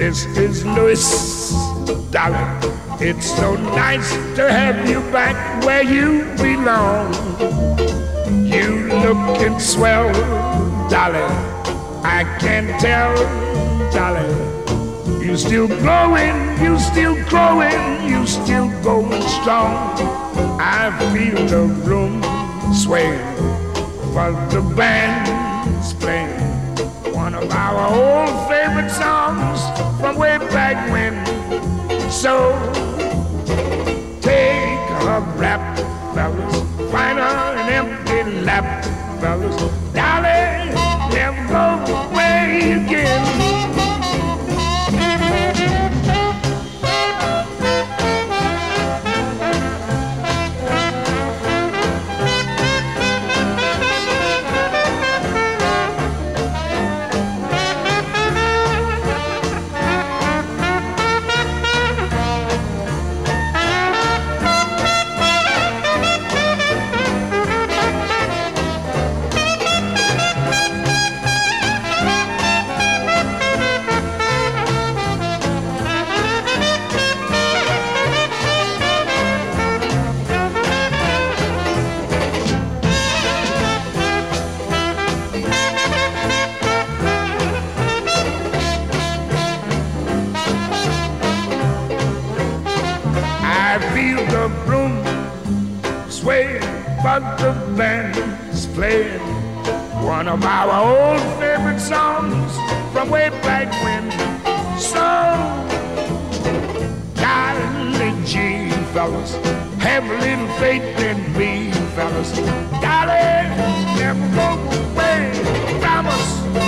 This is Louis, darling. It's so nice to have you back where you belong. You looking swell, darling. I can tell, darling. You still glowing, you still growing, you still going strong. I feel the room sway, but the band's playing one of our old favorite songs from way back when. So take a rap, fellas, find her an empty lap, fellas, darling, never go away again. I feel the broom sway, but the band's playing one of our old favorite songs from way back when. So, darling G, fellas, have a little faith in me, fellas. Darling, never go away, promise.